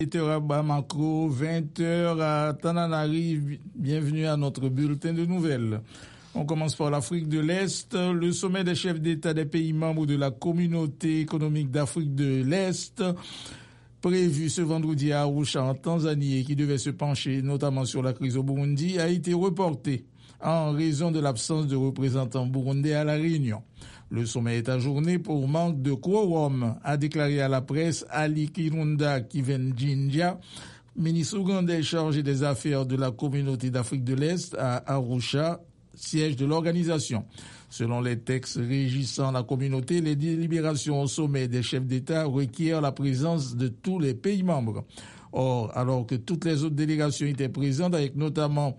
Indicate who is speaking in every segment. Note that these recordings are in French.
Speaker 1: 8h à Bamako, 20h à Tananarive. Bienvenue à notre bulletin de nouvelles. On commence par l'Afrique de l'Est. Le sommet des chefs d'État des pays membres de la Communauté économique d'Afrique de l'Est, prévu ce vendredi à Arusha en Tanzanie et qui devait se pencher notamment sur la crise au Burundi, a été reporté en raison de l'absence de représentants burundais à la réunion. Le sommet est ajourné pour manque de quorum, a déclaré à la presse Ali Kirunda Kivenjinja, ministre ougandais chargé des affaires de la Communauté d'Afrique de l'Est à Arusha, siège de l'organisation. Selon les textes régissant la communauté, les délibérations au sommet des chefs d'État requièrent la présence de tous les pays membres. Or, alors que toutes les autres délégations étaient présentes, avec notamment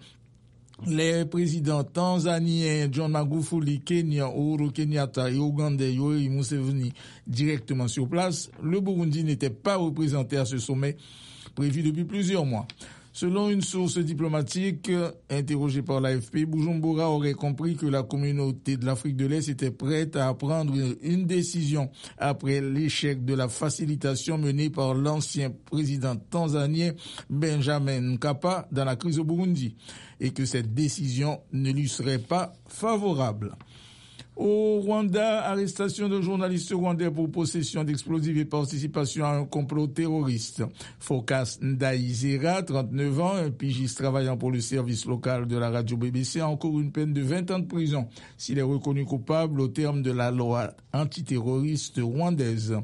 Speaker 1: les présidents tanzaniens John Magufuli, Kenya, Uhuru Kenyatta et ougandais Yoweri Museveni directement sur place, le Burundi n'était pas représenté à ce sommet prévu depuis plusieurs mois. Selon une source diplomatique interrogée par l'AFP, Bujumbura aurait compris que la communauté de l'Afrique de l'Est était prête à prendre une décision après l'échec de la facilitation menée par l'ancien président tanzanien Benjamin Mkapa dans la crise au Burundi et que cette décision ne lui serait pas favorable. Au Rwanda, arrestation de journalistes rwandais pour possession d'explosifs et participation à un complot terroriste. Phocas Ndaizera, 39 ans, un pigiste travaillant pour le service local de la radio BBC, a encore une peine de 20 ans de prison s'il est reconnu coupable au terme de la loi antiterroriste rwandaise.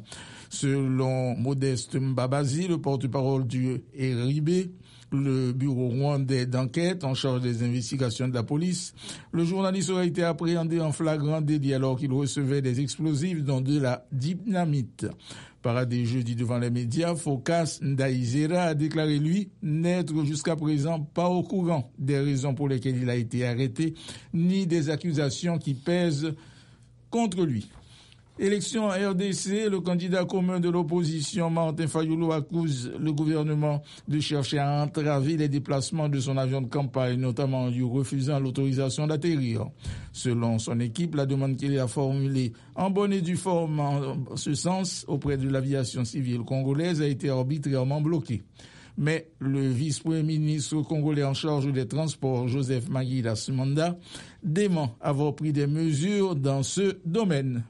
Speaker 1: Selon Modeste Mbabazi, le porte-parole du RIB, le bureau rwandais d'enquête en charge des investigations de la police, le journaliste aurait été appréhendé en flagrant délit alors qu'il recevait des explosifs dont de la dynamite. Paradé jeudi devant les médias, Phocas Ndaizera a déclaré, lui, n'être jusqu'à présent pas au courant des raisons pour lesquelles il a été arrêté, ni des accusations qui pèsent contre lui. Élection en RDC, le candidat commun de l'opposition, Martin Fayulu, accuse le gouvernement de chercher à entraver les déplacements de son avion de campagne, notamment en lui refusant l'autorisation d'atterrir. Selon son équipe, la demande qu'il a formulée en bonne et due forme en ce sens auprès de l'aviation civile congolaise a été arbitrairement bloquée. Mais le vice-premier ministre congolais en charge des transports, Joseph Maguila Simanda, dément avoir pris des mesures dans ce domaine.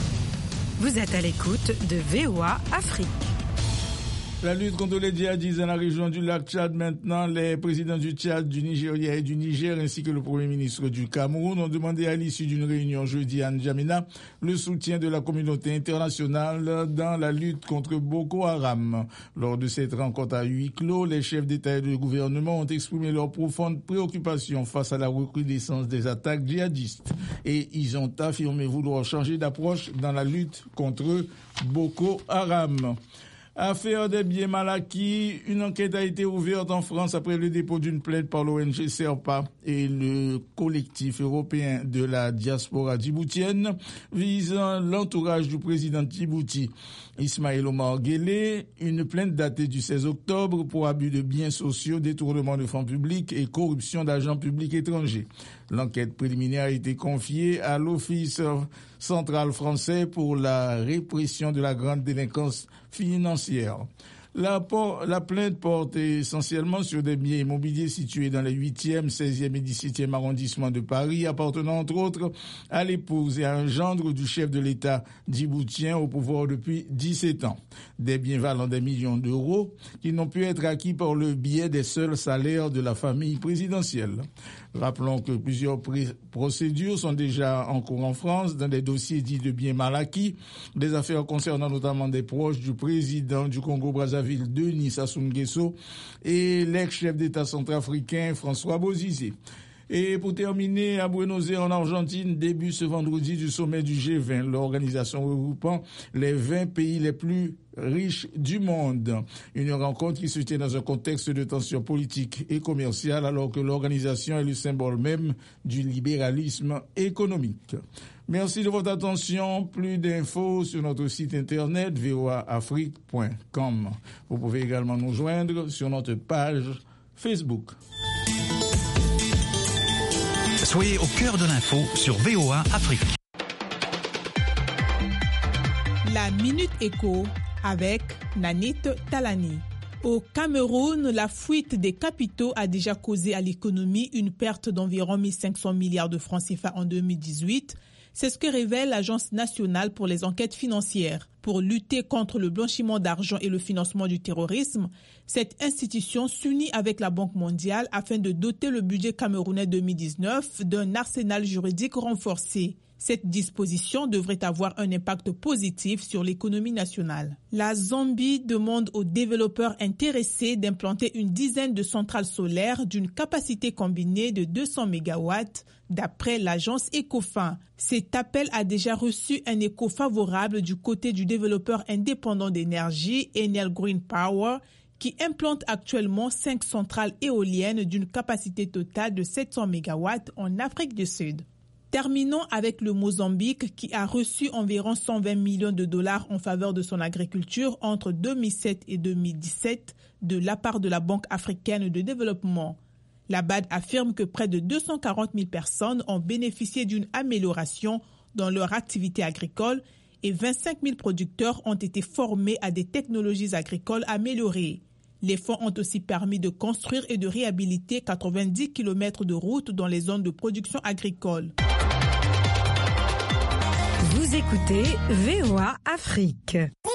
Speaker 2: Vous êtes à l'écoute de VOA Afrique.
Speaker 1: La lutte contre les djihadistes dans la région du lac Tchad maintenant, les présidents du Tchad, du Nigeria et du Niger ainsi que le premier ministre du Cameroun ont demandé à l'issue d'une réunion jeudi à N'Djamena le soutien de la communauté internationale dans la lutte contre Boko Haram. Lors de cette rencontre à huis clos, les chefs d'État et de gouvernement ont exprimé leur profonde préoccupation face à la recrudescence des attaques djihadistes et ils ont affirmé vouloir changer d'approche dans la lutte contre Boko Haram. Affaire des biens mal acquis, une enquête a été ouverte en France après le dépôt d'une plainte par l'ONG Serpa et le collectif européen de la diaspora djiboutienne visant l'entourage du président de Djibouti, Ismaël Omar Guelleh, une plainte datée du 16 octobre pour abus de biens sociaux, détournement de fonds publics et corruption d'agents publics étrangers. L'enquête préliminaire a été confiée à l'Office central français pour la répression de la grande délinquance financière. La plainte porte essentiellement sur des biens immobiliers situés dans les 8e, 16e et 17e arrondissements de Paris, appartenant entre autres à l'épouse et à un gendre du chef de l'État djiboutien au pouvoir depuis 17 ans. Des biens valant des millions d'euros qui n'ont pu être acquis par le biais des seuls salaires de la famille présidentielle. Rappelons que plusieurs procédures sont déjà en cours en France dans des dossiers dits de biens mal acquis, des affaires concernant notamment des proches du président du Congo-Brazzaville, Denis Sassou Nguesso, et l'ex-chef d'État centrafricain François Bozizé. Et pour terminer, à Buenos Aires en Argentine, début ce vendredi du sommet du G20, l'organisation regroupant les 20 pays les plus riches du monde. Une rencontre qui se tient dans un contexte de tension politique et commerciale alors que l'organisation est le symbole même du libéralisme économique. Merci de votre attention. Plus d'infos sur notre site internet voaafrique.com. Vous pouvez également nous joindre sur notre page Facebook.
Speaker 3: Soyez au cœur de l'info sur VOA Afrique.
Speaker 4: La Minute Éco avec Nanit Talani. Au Cameroun, la fuite des capitaux a déjà causé à l'économie une perte d'environ 1 500 milliards de francs CFA en 2018. C'est ce que révèle l'Agence nationale pour les enquêtes financières. Pour lutter contre le blanchiment d'argent et le financement du terrorisme, cette institution s'unit avec la Banque mondiale afin de doter le budget camerounais 2019 d'un arsenal juridique renforcé. Cette disposition devrait avoir un impact positif sur l'économie nationale. La Zambie demande aux développeurs intéressés d'implanter une dizaine de centrales solaires d'une capacité combinée de 200 MW, d'après l'agence Ecofin. Cet appel a déjà reçu un écho favorable du côté du développeur indépendant d'énergie, Enel Green Power, qui implante actuellement 5 centrales éoliennes d'une capacité totale de 700 MW en Afrique du Sud. Terminons avec le Mozambique qui a reçu environ 120 millions de dollars en faveur de son agriculture entre 2007 et 2017 de la part de la Banque africaine de développement. La BAD affirme que près de 240 000 personnes ont bénéficié d'une amélioration dans leur activité agricole et 25 000 producteurs ont été formés à des technologies agricoles améliorées. Les fonds ont aussi permis de construire et de réhabiliter 90 km de routes dans les zones de production agricole.
Speaker 2: Vous écoutez VOA Afrique.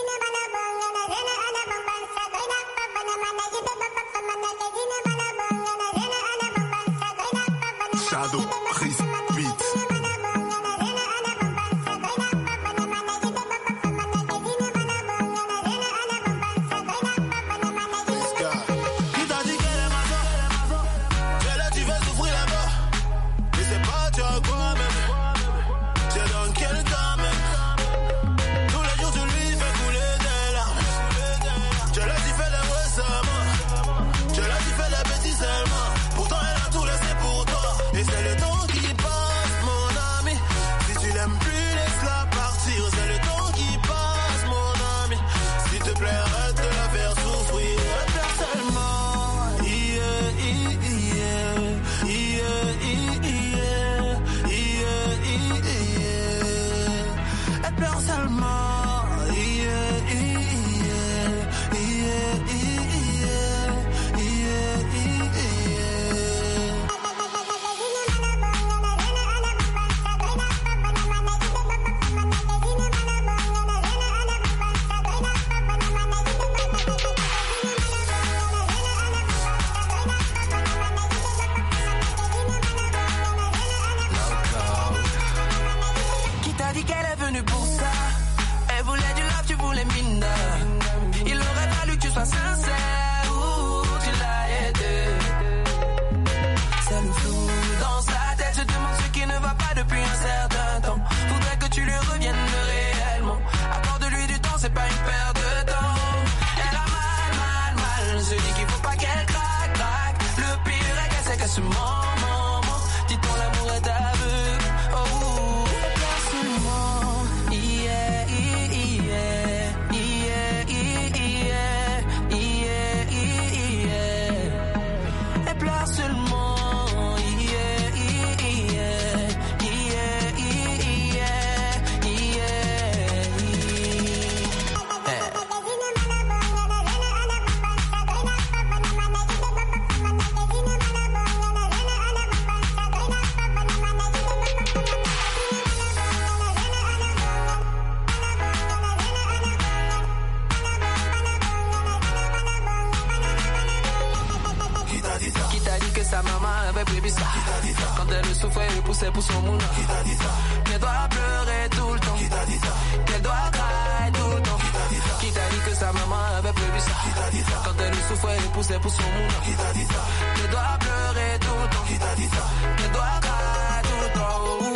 Speaker 5: Shadow, Chris, Beats.
Speaker 6: sa maman avait prévu ça. Quand elle souffrait, elle poussait pour son moulin. Qu'elle doit pleurer tout le temps. Qu'elle doit craindre tout le temps. Qui t'a dit que sa maman avait prévu ça. Quand elle souffrait, elle poussait pour son moulin. Qu'elle doit pleurer tout le temps. Qu'elle doit craindre tout le temps.